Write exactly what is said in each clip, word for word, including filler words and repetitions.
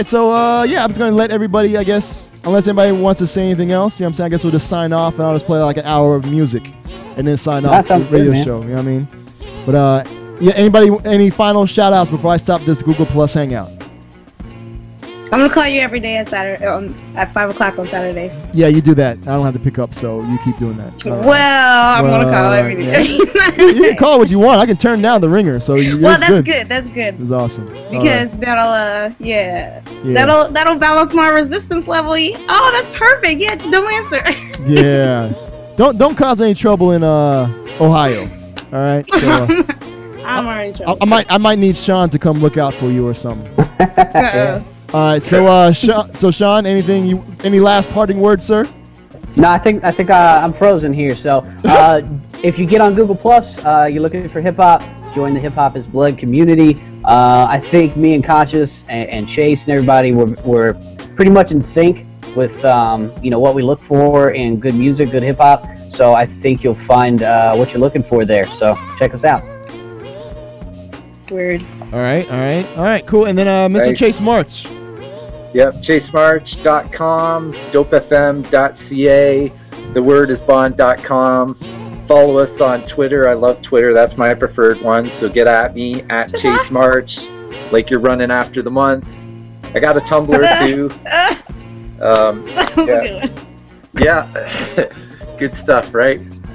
So, uh, yeah, I'm just going to let everybody, I guess, unless anybody wants to say anything else, you know what I'm saying? I guess we'll just sign off and I'll just play like an hour of music and then sign That off the sounds radio good, show. You know what I mean? But, uh, yeah, anybody, any final shout outs before I stop this Google Plus Hangout? I'm going to call you every day at Saturday, um, at five o'clock on Saturdays. Yeah, you do that. I don't have to pick up, so you keep doing that. All right. Well, I'm Well, going to call all every right, day. yeah. you, you can call what you want. I can turn down the ringer, so you Well, that's good. good. That's good. It's awesome. Because right. that'll, uh, yeah. yeah, that'll that'll balance my resistance level. Oh, that's perfect. Yeah, just don't answer. yeah, don't don't cause any trouble in uh Ohio. All right. So, uh, I'm already trouble. I, I might I might need Sean to come look out for you or something. Uh-uh. All right. So uh, Sean, so Sean, anything you any last parting words, sir? No, I think I think uh, I'm frozen here. So uh, if you get on Google Plus, uh, you're looking for hip hop, join the Hip Hop is Blood community. Uh, I think me and Conscious and, and Chase and everybody were were pretty much in sync with um, you know what we look for in good music, good hip hop. So I think you'll find uh, what you're looking for there. So check us out. Weird. All right. All right. All right. Cool. And then uh, Mister Right. Chase March. Yep, chase march dot com, dope f m dot c a, the word is bond dot com. Follow us on Twitter. I love Twitter. That's my preferred one. So get at me at Chase March, like you're running after the month. I got a Tumblr too. Um, That was yeah. a good one. Yeah, good stuff, right?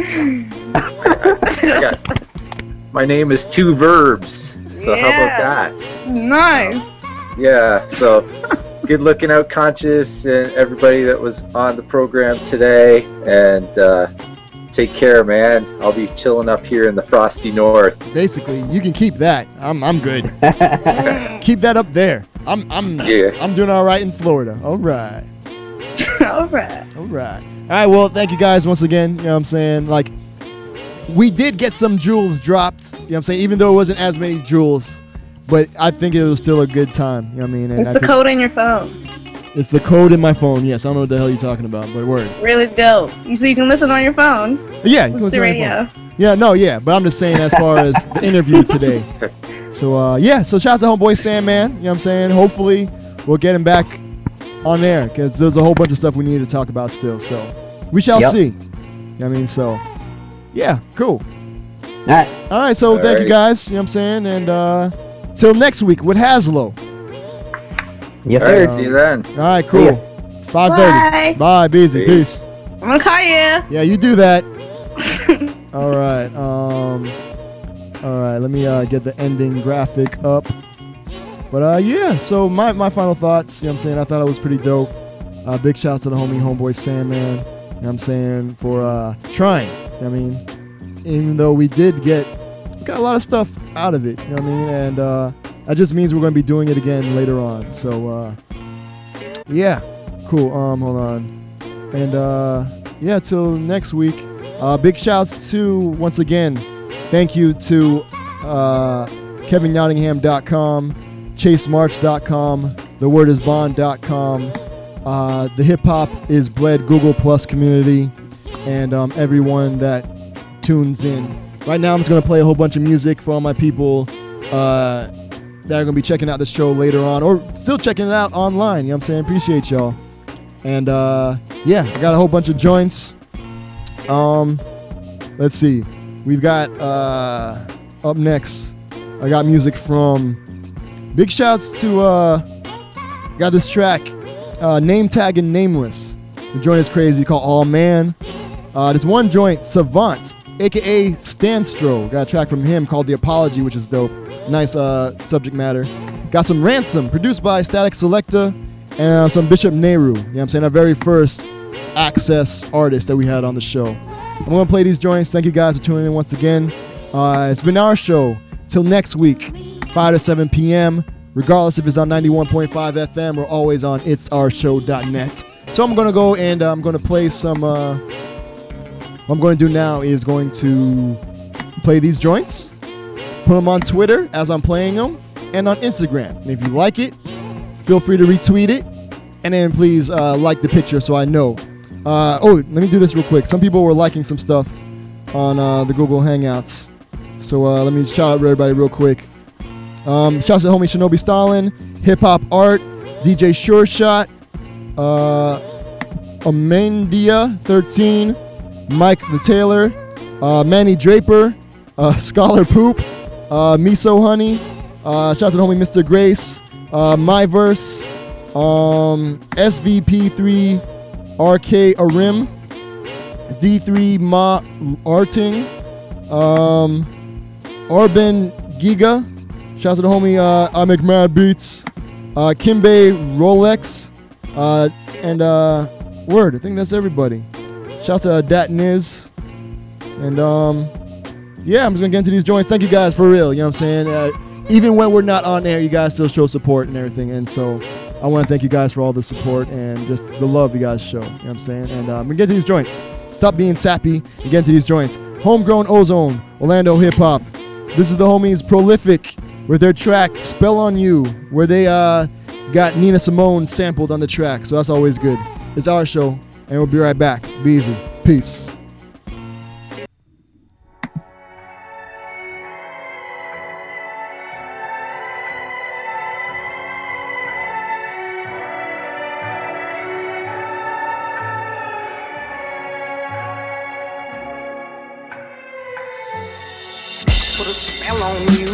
I, I got, my name is Two Verbs. So how about that? Nice. Yeah, so good looking out, Conscious, and everybody that was on the program today. And uh, take care, man. I'll be chilling up here in the frosty north. Basically, you can keep that. I'm I'm good. Keep that up there. I'm I'm Yeah. I'm doing all right in Florida. All right. All right. All right. All right. Well, thank you guys once again. You know what I'm saying? Like, we did get some jewels dropped. You know what I'm saying? Even though it wasn't as many jewels, but I think it was still a good time. You know what I mean? And It's I the think code in your phone. It's the code in my phone. Yes. I don't know what the hell you're talking about, but word. Really dope. You So you can listen on your phone. Yeah. You can Listen to listen on your radio. phone. Yeah. No. Yeah. But I'm just saying as far as the interview today. So uh, yeah. So shout out to homeboy Sandman. You know what I'm saying? Hopefully we'll get him back on there because there's a whole bunch of stuff we need to talk about still. So we shall Yep. see. You know what I mean? So yeah. Cool. All right. All right, so All thank you right. guys. You know what I'm saying? And uh, till next week with Haslo. Yes, All sir. right, see you then. All right, See cool. ya. five thirty. Bye. Bye, busy. Peace. Peace. I'm gonna call you. Yeah, you do that. All right. Um. All right. Let me uh, get the ending graphic up. But uh, yeah. So my, my final thoughts. You know what I'm saying? I thought it was pretty dope. Uh, big shouts to the homie homeboy Sandman. You know what I'm saying? For uh, trying. I mean, even though we did get we got a lot of stuff out of it. You know what I mean? And uh, that just means we're going to be doing it again later on. So uh, yeah. Cool. Um. Hold on. And uh, yeah. Till next week. Uh, big shouts to, once again, thank you to uh, Kevin Nottingham dot com, Chase March dot com, the word is bond dot com, uh, the Hip Hop is Bled Google Plus community, and um, everyone that tunes in. Right now, I'm just going to play a whole bunch of music for all my people uh, that are going to be checking out the show later on, or still checking it out online. You know what I'm saying? Appreciate y'all. And uh, yeah, I got a whole bunch of joints. Um, let's see. We've got uh, up next. I got music from. Big shouts to. Uh, got this track, uh, Name Tag and Nameless. The joint is crazy called All Man. Uh, there's one joint, Savant, aka Stanstro. Got a track from him called The Apology, which is dope. Nice uh, subject matter. Got some Ransom, produced by Static Selecta, and uh, some Bishop Nehru. You know what I'm saying? Our very first Access artist that we had on the show. I'm going to play these joints. Thank you guys for tuning in once again. Uh, it's been our show. Till next week, five to seven p.m. Regardless if it's on ninety-one point five F M or always on its our show dot net. So I'm going to go and uh, I'm going to play some. Uh, what I'm going to do now is going to play these joints, put them on Twitter as I'm playing them, and on Instagram. And if you like it, feel free to retweet it. And then please uh, like the picture so I know. Uh, oh, let me do this real quick. Some people were liking some stuff on uh, the Google Hangouts. So uh, let me shout out everybody real quick. Um, shout out to the homie Shinobi Stalin, Hip Hop Art, D J Sure Shot, uh, Amendia thirteen, Mike the Taylor, uh, Manny Draper, uh, Scholar Poop, uh, Miso Honey, uh, shout out to the homie Mister Grace, uh, Myverse, um, S V P three, R K Arim, D three Ma Arting, um, Arben Giga, shout out to the homie uh, I Make Mad Beats, uh, Kimbe Rolex, uh, and uh, Word, I think that's everybody. Shout out to uh, Dat Niz. And um, yeah, I'm just gonna get into these joints. Thank you guys for real, you know what I'm saying? Uh, even when we're not on air, you guys still show support and everything. And so I wanna thank you guys for all the support and just the love you guys show, you know what I'm saying? And uh, I'm gonna get to these joints. Stop being sappy and get into these joints. Homegrown Ozone, Orlando Hip Hop. This is the homies Prolific with their track Spell on You, where they uh, got Nina Simone sampled on the track. So that's always good. It's our show, and we'll be right back. Be easy. Peace. Put a spell on you.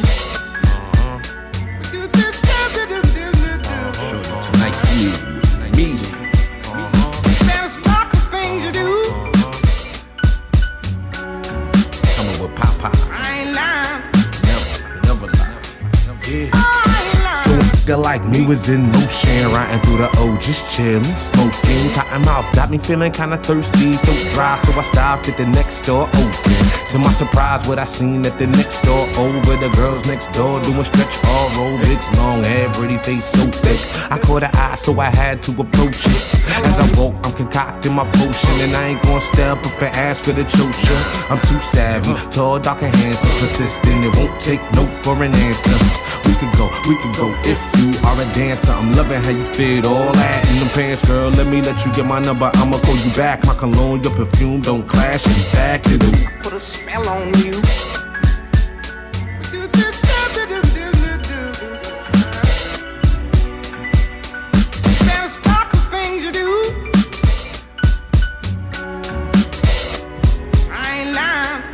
Uh-huh. Tonight, me. Like me was in motion, riding through the O, just chillin', smoking, cotton mouth, got me feeling kinda thirsty, throat dry, so I stopped at the next door open. To my surprise, what I seen at the next door over, the girls next door doing stretch aerobics, long hair, pretty face so thick. I caught her eye, so I had to approach it. As I walk, I'm concocting my potion, and I ain't gonna step up and ask for the chocha. I'm too savvy, tall, dark, and handsome, persistent. It won't take no for an answer. We could go, we could go if you are a dancer. I'm loving how you fit all that in them pants, girl. Let me let you get my number. I'ma call you back. My cologne, your perfume don't clash. In fact, it'll put a spell on you. There's talk of things you do. I ain't lying.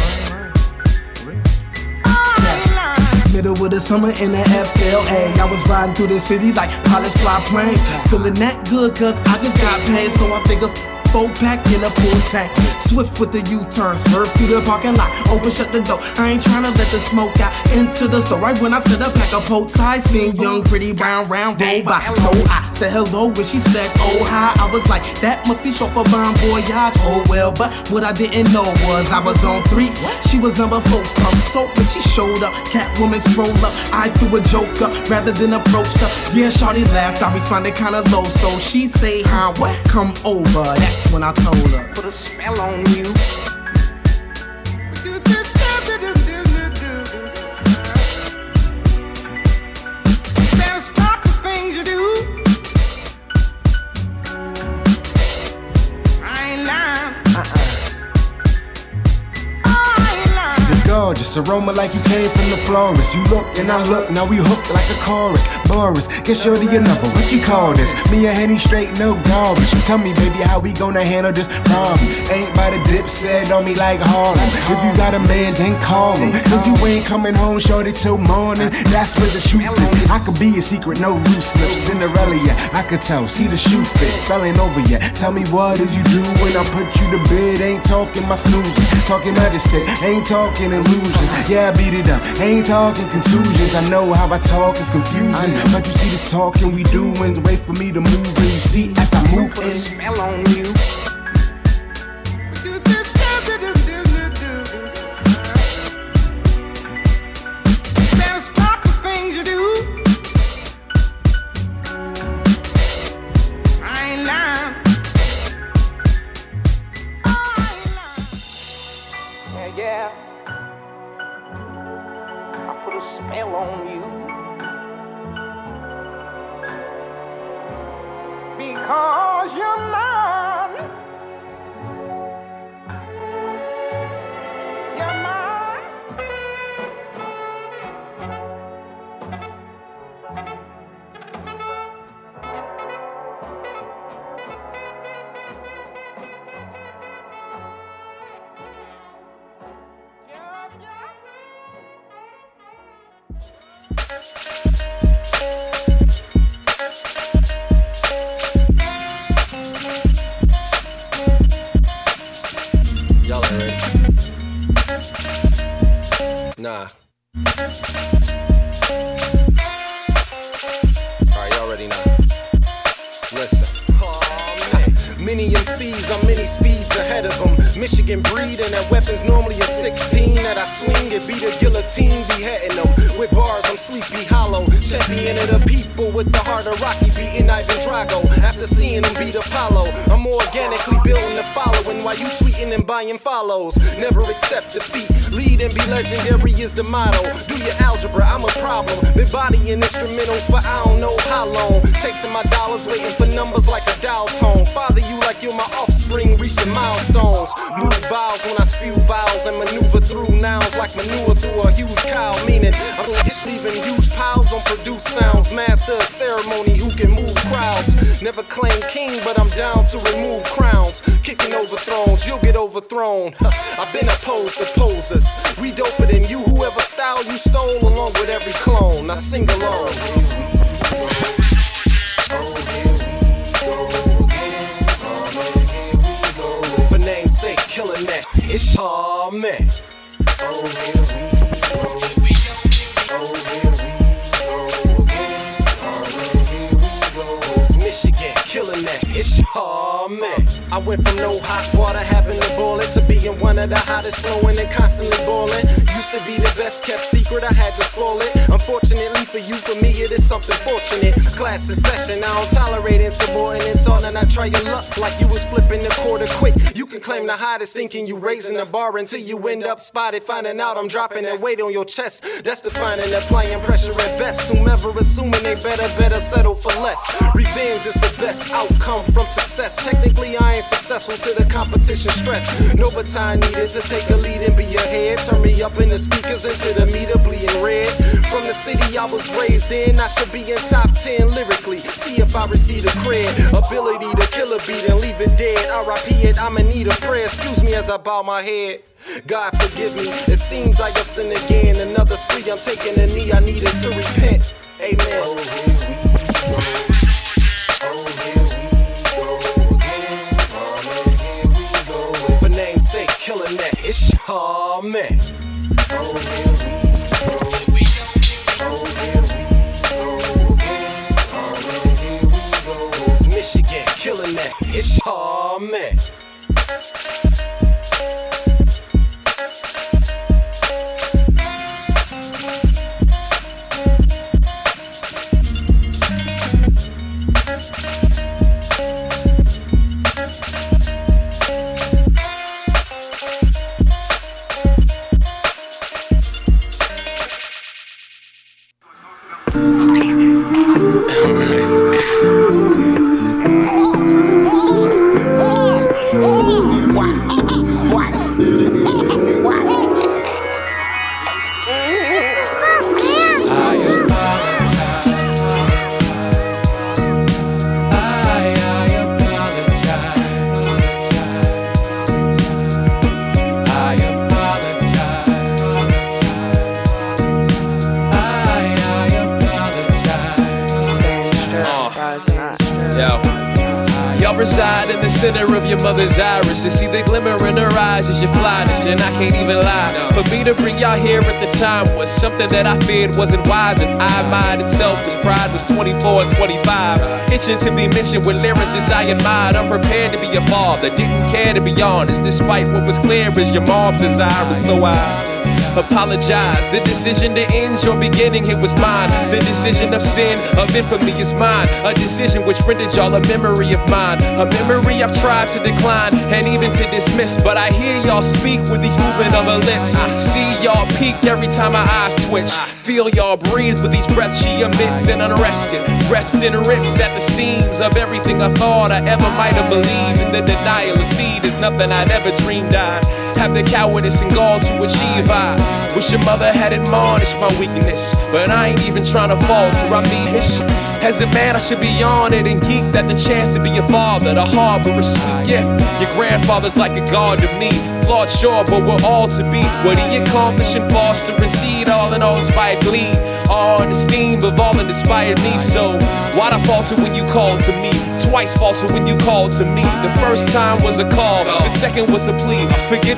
Middle of the summer in the F L A, I was riding through the city like pilots fly planes. Feeling that good cause I just got paid, so I figure four pack in a full tank. Swift with the U-turn, swerve through the parking lot, open shut the door. I ain't tryna let the smoke out into the store. Right when I said a pack of potes, I seen young pretty brown round roll by. So I said hello when she said oh hi. I was like, that must be short for Bon Voyage. Oh well, but what I didn't know was I was on three, she was number four. Come so when she showed up, Catwoman stroll up, I threw a joke up rather than approached her. Yeah, shawty laughed, I responded kinda low. So she say hi, what? Come over. That's when I told her, put a spell on you. There's talk of things you do. I ain't lying. Uh-uh. I ain't lying. You're gorgeous, aroma like you came from the florist. You look and I look, now we hooked like a chorus. Boris, get shorty another, what you call this? Me and Henny straight, no garbage. Tell me, baby, how we gonna handle this problem? Ain't by the dip said on me like Harlem. If you got a man, then call him. Cause you ain't coming home, shorty, till morning. That's where the truth is. I could be a secret, no loose lips. Cinderella, yeah, I could tell, see the shoe fit, spelling over yet. Tell me what did you do when I put you to bed? Ain't talking my snoozing, talking majesty, ain't talking illusions. Yeah, I beat it up, ain't talking contusions. I know how I talk is confusing, but you see this talking we doing, wait for me to move. And you see as I move in, smell on you. There's talk of things you do. I ain't lying. I ain't lying. Yeah, yeah. I put a spell on you. Because you're mine. You're mine. C's, I'm many speeds ahead of them. Michigan breed, and that weapon's normally a sixteen that I swing. It be the guillotine, beheading them. With bars, I'm Sleepy Hollow. Champion of the people with the heart of Rocky, beating Ivan Drago. After seeing him beat Apollo, I'm more organically building the following while you tweeting and buying follows. Never accept defeat. Lead and be legendary is the motto. Do your algebra, I'm a problem. Been bodying instrumentals for I don't know how long. Chasing my dollars, waiting for numbers like a dial tone. Father you like you're my offspring, reaching milestones. Move vowels when I spew vowels and maneuver through nouns like manure through a huge cow. Meaning I'm just leaving huge piles on produced sounds. Master of ceremony who can move crowds. Never claim king, but I'm down to remove crowns. Kicking over thrones, you'll get overthrown. I've been opposed to posers. We doper than you, whoever style you stole, along with every clone. Now sing along. For namesake, killing that. It's all man. Michigan, killing that. It's all man. I went from no hot water having to boil it to being one of the hottest flowing and constantly boiling. Used to be the best kept secret, I had to spoil it. Unfortunately for you, for me it is something fortunate. Class in session, I don't tolerate insubordinates. On and I try your luck like you was flipping the quarter quick. You can claim the hottest thinking you raising the bar until you end up spotted. Finding out I'm dropping that weight on your chest. That's defining applying pressure at best. Whomever assuming they better, better settle for less. Revenge is the best outcome from success. Technically I ain't successful to the competition stress. No baton needed to take a lead and be ahead. Turn me up in the speakers into the meter bleeding red. From the city I was raised in, I should be in top ten lyrically. See if I receive the cred. Ability to kill a beat and leave it dead. R I P it, I'ma need a prayer. Excuse me as I bow my head. God forgive me, it seems like I've sinned again. Another spree, I'm taking a knee, I needed to repent. Amen. For namesake, killing that. It's all man. Michigan, killing that. It's all man. Reside in the center of your mother's iris to see the glimmer in her eyes as your flyness, and I can't even lie. For me to bring y'all here at the time was something that I feared wasn't wise, and I minded selfish pride was twenty-four and twenty-five, itching to be mentioned with lyricists I admired. I'm prepared to be a father, didn't care to be honest, despite what was clear as your mom's desire, and so I apologize. The decision to end your beginning, it was mine. The decision of sin, of infamy is mine. A decision which rendered y'all a memory of mine. A memory I've tried to decline and even to dismiss, but I hear y'all speak with each movement of her lips. See y'all peek every time my eyes twitch. Feel y'all breathe with each breath she emits, and unrested rests and rips at the seams of everything I thought I ever might have believed. And the denial of seed is nothing I'd ever dreamed I'd have the cowardice and gall to achieve. I wish your mother had admonished my weakness, but I ain't even trying to falter. I mean his shit. As a man I should be honored and geeked at the chance to be a father, to harbor a sweet gift. Your grandfather's like a god to me, flawed sure, but we're all to be what he accomplished in fostering seed. All in all inspired gleam, all in esteem of all that inspired me. So why'd I falter when you called to me? Twice falter when you called to me. The first time was a call, the second was a plea. Forgive me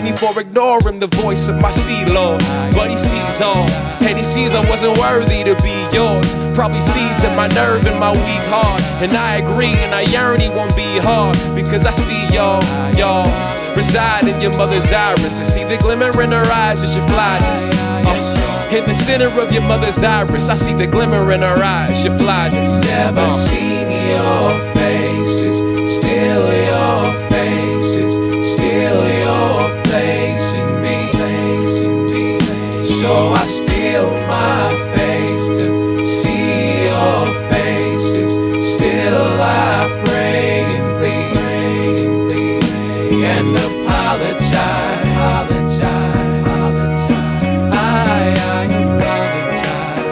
me for ignoring the voice of my sea lord. But he sees all, and he sees I wasn't worthy to be yours. Probably seeds in my nerve and my weak heart. And I agree and I yearn he won't be hard, because I see y'all, y'all reside in your mother's iris, and see the glimmer in her eyes as she flies. Uh, in the center of your mother's iris, I see the glimmer in her eyes, your flyness. Never uh. seen your faces, still your faces, still your place in me, place in me. So I steal my face to see your faces, still I pray and plead, pray and plead, and apologize, apologize, apologize. I, I apologize.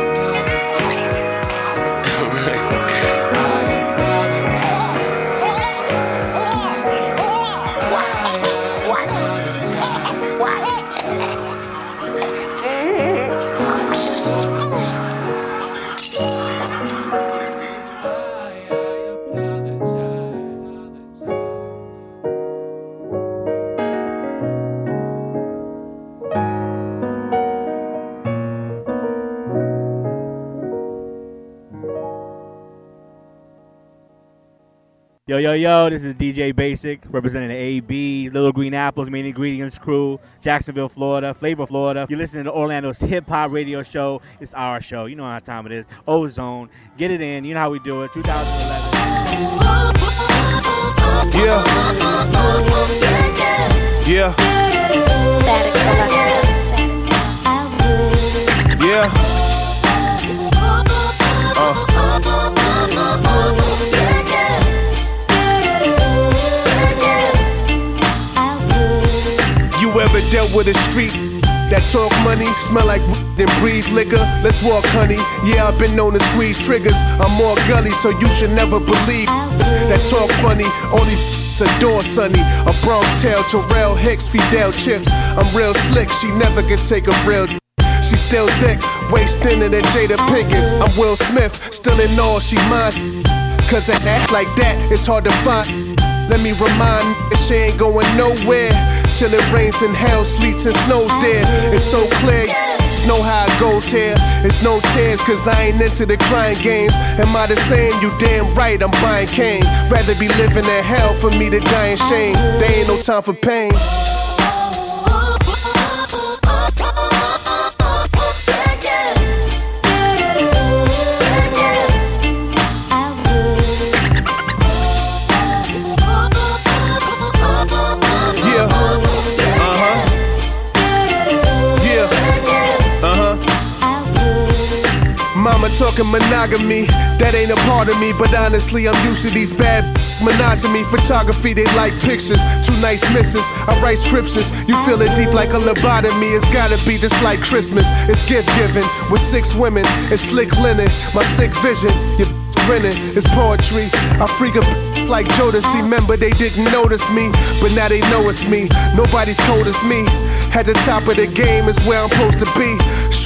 Yo, yo, yo, this is D J Basic, representing the A Bs, Little Green Apples, Main Ingredients Crew, Jacksonville, Florida, Flavor, Florida. You're listening to Orlando's hip-hop radio show. It's our show. You know how time it is. Ozone. Get it in. You know how we do it. twenty eleven. Yeah. Yeah. Yeah. Uh. You ever dealt with a street that talk money, smell like and breathe liquor? Let's walk, honey. Yeah, I've been known to squeeze triggers. I'm more gully, so you should never believe that talk funny. All these adore Sonny, a Bronx tale, Terrell Hicks, Fidel Chips. I'm real slick, she never could take a real. She still thick, waist thinner than Jada Pinkett. I'm Will Smith, still in all, she mine. Cause that's act like that, it's hard to find. Let me remind that she ain't going nowhere till it rains and hell, sleets and snows there. It's so clear, know how it goes here. It's no tears, cause I ain't into the crying games. Am I the same? You damn right, I'm buying cane. Rather be living in hell for me to die in shame. There ain't no time for pain. Mama talking monogamy, that ain't a part of me. But honestly, I'm used to these bad monogamy. Photography, they like pictures. Two nice misses, I write scriptures. You feel it deep like a lobotomy. It's gotta be just like Christmas. It's gift giving with six women. It's slick linen, my sick vision. You grinning, it's poetry. I freak a like Jodeci. Remember they didn't notice me, but now they know it's me. Nobody's cold as me. At the top of the game is where I'm supposed to be.